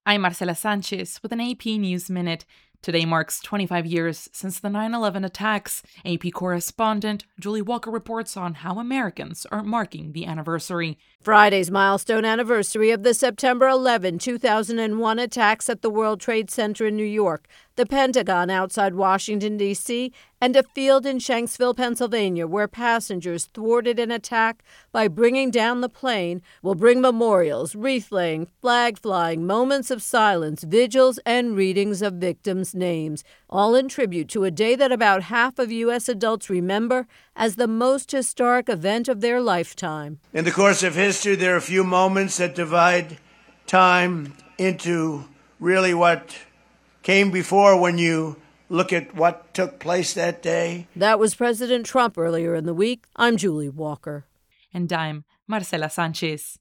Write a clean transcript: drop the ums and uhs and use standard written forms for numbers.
I'm Marcela Sanchez with an AP News Minute. Today marks 25 years since the 9/11 attacks. AP correspondent Julie Walker reports on how Americans are marking the anniversary. Friday's milestone anniversary of the September 11, 2001 attacks at the World Trade Center in New York, the Pentagon outside Washington, D.C., and a field in Shanksville, Pennsylvania, where passengers thwarted an attack by bringing down the plane, will bring memorials, wreath-laying, flag-flying, moments of silence, vigils, and readings of victims' names, all in tribute to a day that about half of U.S. adults remember as the most historic event of their lifetime. In the course of history, there are a few moments that divide time into really what came before when you look at what took place that day. That was President Trump earlier in the week. I'm Julie Walker. And I'm Marcela Sanchez.